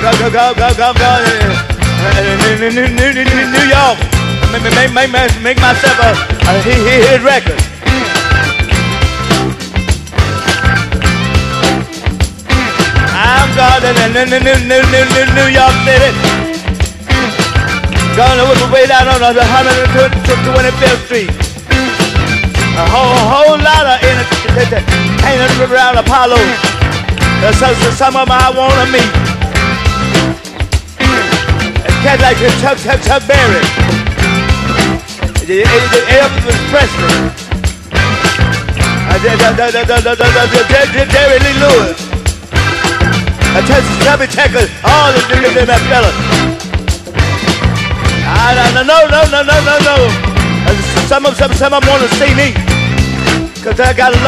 New York. Make myself a hit record. I'm going to New York City. Gonna whip away down on the 125th Street. A whole lot of hanging around Apollo. Some of them I wanna meet. Cats like Chuck Berry, Elvis Presley, Jerry Lee Lewis, Chubby Checker, all of them fellas. No. Some of them want to see me, 'cause I got a